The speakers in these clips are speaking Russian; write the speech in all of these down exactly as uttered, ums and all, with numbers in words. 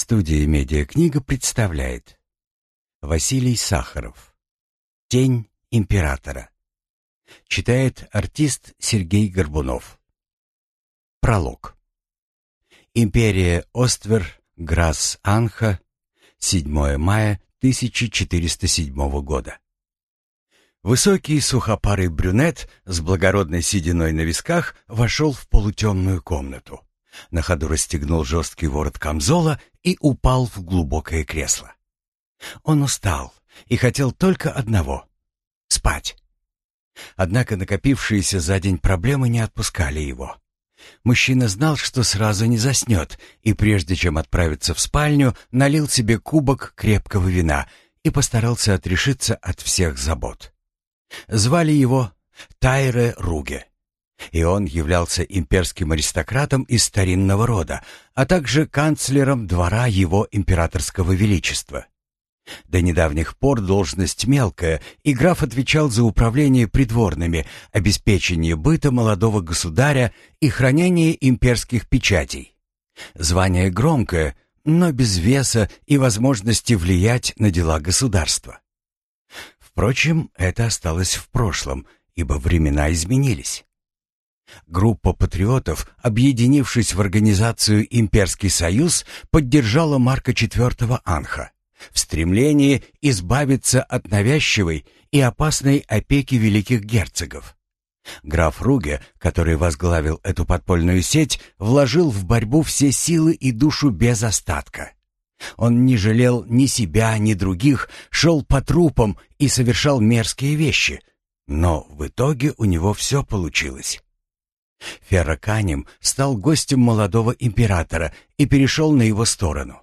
Студия «Медиакнига» представляет Василий Сахаров. «Тень императора». Читает артист Сергей Горбунов. Пролог. Империя Оствер, Грасс-Анха, седьмое мая тысяча четыреста седьмого года. Высокий сухопарый брюнет с благородной сединой на висках вошел в полутемную комнату. На ходу расстегнул жесткий ворот камзола и упал в глубокое кресло. Он устал и хотел только одного — спать. Однако накопившиеся за день проблемы не отпускали его. Мужчина знал, что сразу не заснет, и прежде чем отправиться в спальню, налил себе кубок крепкого вина и постарался отрешиться от всех забот. Звали его Тайре Руге, и он являлся имперским аристократом из старинного рода, а также канцлером двора его императорского величества. До недавних пор должность мелкая, и граф отвечал за управление придворными, обеспечение быта молодого государя и хранение имперских печатей. Звание громкое, но без веса и возможности влиять на дела государства. Впрочем, это осталось в прошлом, ибо времена изменились. Группа патриотов, объединившись в организацию «Имперский союз», поддержала Марка четвёртого Анха в стремлении избавиться от навязчивой и опасной опеки великих герцогов. Граф Руге, который возглавил эту подпольную сеть, вложил в борьбу все силы и душу без остатка. Он не жалел ни себя, ни других, шел по трупам и совершал мерзкие вещи, но в итоге у него все получилось. Ферраканем стал гостем молодого императора и перешел на его сторону.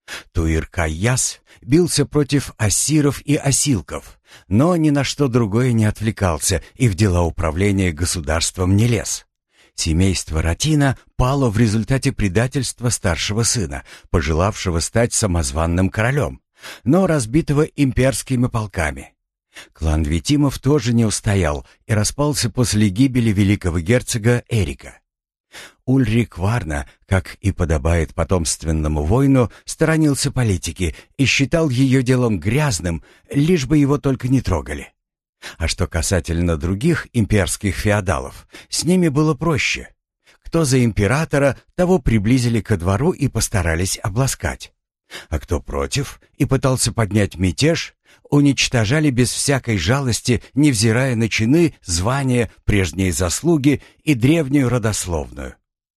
Туир-Кайяс бился против ассиров и осилков, но ни на что другое не отвлекался и в дела управления государством не лез. Семейство Ратина пало в результате предательства старшего сына, пожелавшего стать самозванным королем, но разбитого имперскими полками. Клан Витимов тоже не устоял и распался после гибели великого герцога Эрика. Ульрик Варна, как и подобает потомственному воину, сторонился политики и считал ее делом грязным, лишь бы его только не трогали. А что касательно других имперских феодалов, с ними было проще. Кто за императора, того приблизили ко двору и постарались обласкать. А кто против и пытался поднять мятеж, уничтожали без всякой жалости, невзирая на чины, звания, прежние заслуги и древнюю родословную.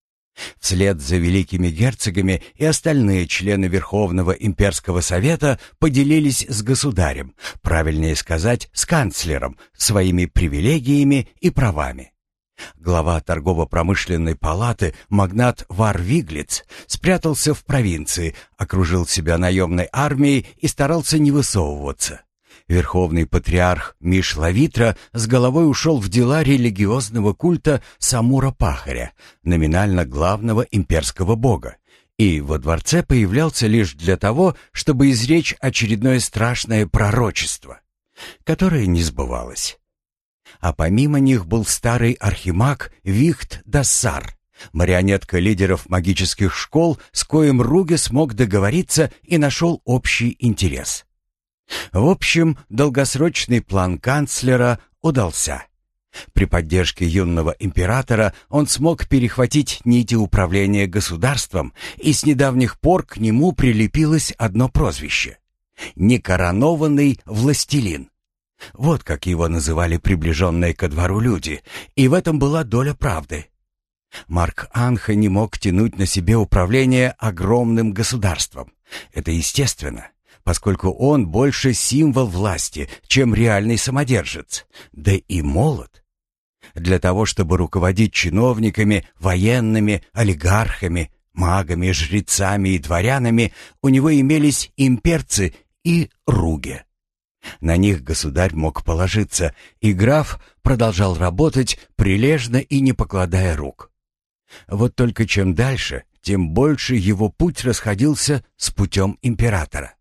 Вслед за великими герцогами и остальные члены Верховного имперского совета поделились с государем, правильнее сказать, с канцлером, своими привилегиями и правами. Глава торгово-промышленной палаты, магнат Вар Виглиц, спрятался в провинции, окружил себя наемной армией и старался не высовываться. Верховный патриарх Миш Лавитра с головой ушел в дела религиозного культа Самура-Пахаря, номинально главного имперского бога, и во дворце появлялся лишь для того, чтобы изречь очередное страшное пророчество, которое не сбывалось. А помимо них был старый архимаг Вихт-Дассар, марионетка лидеров магических школ, с коим Руге смог договориться и нашел общий интерес. В общем, долгосрочный план канцлера удался. При поддержке юного императора он смог перехватить нити управления государством, и с недавних пор к нему прилепилось одно прозвище — «Некоронованный властелин». Вот как его называли приближенные ко двору люди, и в этом была доля правды. Марк Анха не мог тянуть на себе управление огромным государством. Это естественно, поскольку он больше символ власти, чем реальный самодержец, да и молод. Для того, чтобы руководить чиновниками, военными, олигархами, магами, жрецами и дворянами, у него имелись имперцы и Руге. На них государь мог положиться, и граф продолжал работать, прилежно и не покладая рук. Вот только чем дальше, тем больше его путь расходился с путем императора.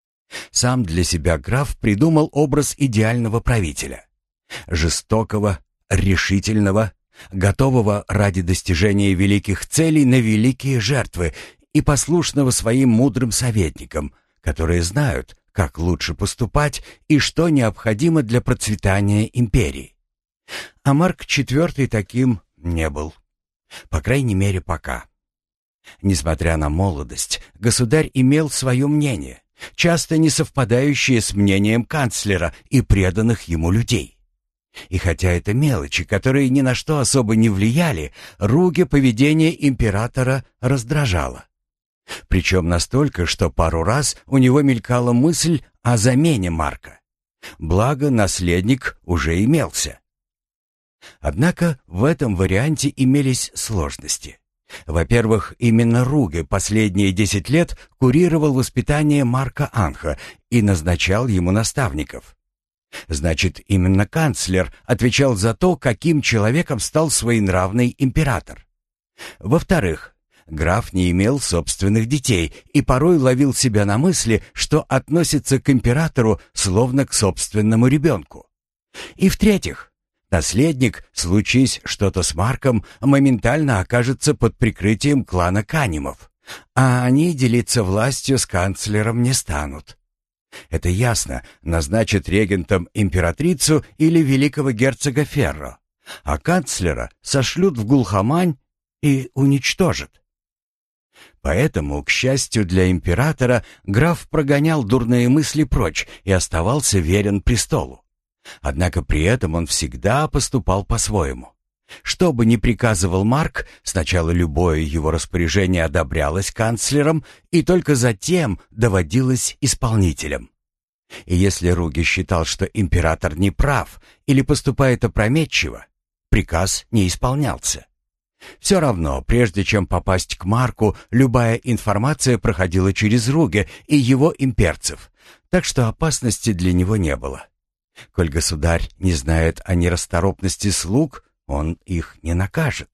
Сам для себя граф придумал образ идеального правителя. Жестокого, решительного, готового ради достижения великих целей на великие жертвы и послушного своим мудрым советникам, которые знают, как лучше поступать и что необходимо для процветания империи. А Марк четвёртый таким не был. По крайней мере, пока. Несмотря на молодость, государь имел свое мнение, часто не совпадающее с мнением канцлера и преданных ему людей. И хотя это мелочи, которые ни на что особо не влияли, Руге поведение императора раздражало. Причем настолько, что пару раз у него мелькала мысль о замене Марка. Благо, наследник уже имелся. Однако в этом варианте имелись сложности. Во-первых, именно Руге последние десять лет курировал воспитание Марка Анха и назначал ему наставников. Значит, именно канцлер отвечал за то, каким человеком стал своенравный император. Во-вторых, граф не имел собственных детей и порой ловил себя на мысли, что относится к императору словно к собственному ребенку. И в-третьих, наследник, случись что-то с Марком, моментально окажется под прикрытием клана Канемов, а они делиться властью с канцлером не станут. Это ясно, назначат регентом императрицу или великого герцога Ферро, а канцлера сошлют в глухомань и уничтожат. Поэтому, к счастью для императора, граф прогонял дурные мысли прочь и оставался верен престолу. Однако при этом он всегда поступал по-своему. Что бы ни приказывал Марк, сначала любое его распоряжение одобрялось канцлером и только затем доводилось исполнителем. И если Руге считал, что император не прав или поступает опрометчиво, приказ не исполнялся. Все равно, прежде чем попасть к Марку, любая информация проходила через Руге и его имперцев, так что опасности для него не было. Коль государь не знает о нерасторопности слуг, он их не накажет.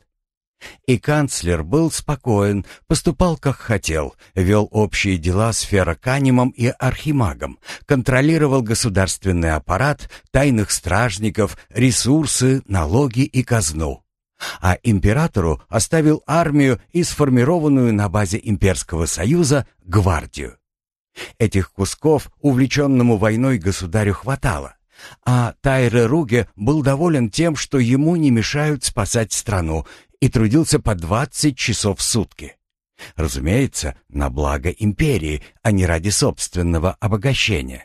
И канцлер был спокоен, поступал как хотел, вел общие дела с Ферроканемом и Архимагом, контролировал государственный аппарат, тайных стражников, ресурсы, налоги и казну. А императору оставил армию и сформированную на базе Имперского Союза гвардию. Этих кусков увлеченному войной государю хватало. А Тайре Руге был доволен тем, что ему не мешают спасать страну, и трудился по двадцать часов в сутки. Разумеется, на благо империи, а не ради собственного обогащения.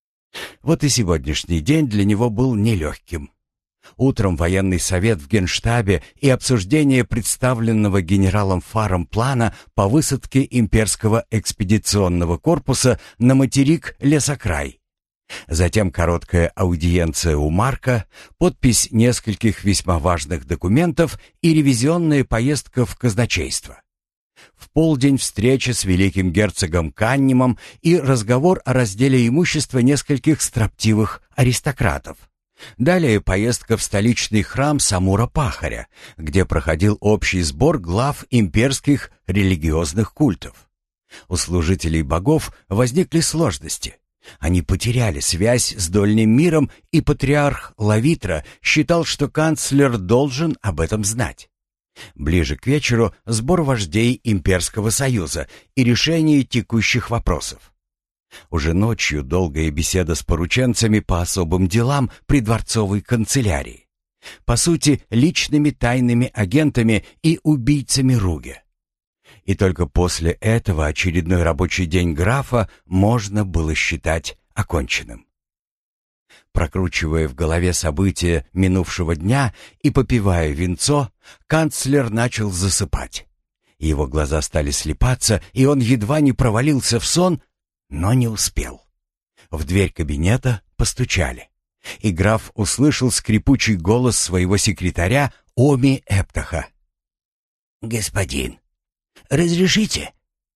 Вот и сегодняшний день для него был нелегким. Утром военный совет в Генштабе и обсуждение представленного генералом Фаром плана по высадке имперского экспедиционного корпуса на материк Лесокрай. Затем короткая аудиенция у Марка, подпись нескольких весьма важных документов и ревизионная поездка в казначейство. В полдень встреча с великим герцогом Каннемом и разговор о разделе имущества нескольких строптивых аристократов. Далее поездка в столичный храм Самура-Пахаря, где проходил общий сбор глав имперских религиозных культов. У служителей богов возникли сложности. Они потеряли связь с дольним миром, и патриарх Лавитра считал, что канцлер должен об этом знать. Ближе к вечеру сбор вождей Имперского Союза и решение текущих вопросов. Уже ночью долгая беседа с порученцами по особым делам при дворцовой канцелярии. По сути, личными тайными агентами и убийцами Руге. И только после этого очередной рабочий день графа можно было считать оконченным. Прокручивая в голове события минувшего дня и попивая винцо, канцлер начал засыпать. Его глаза стали слипаться, и он едва не провалился в сон, но не успел. В дверь кабинета постучали, и граф услышал скрипучий голос своего секретаря Оми Эптаха. «Господин, разрешите?»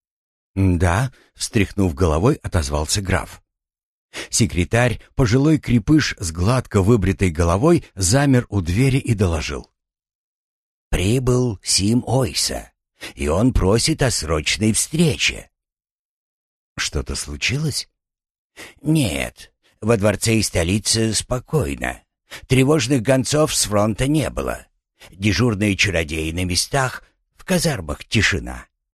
«Да», — встряхнув головой, отозвался граф. Секретарь, пожилой крепыш с гладко выбритой головой, замер у двери и доложил. «Прибыл Сим Ойса, и он просит о срочной встрече». «Что-то случилось?» «Нет, во дворце и столице спокойно. Тревожных гонцов с фронта не было. Дежурные чародеи на местах, в казармах тишина.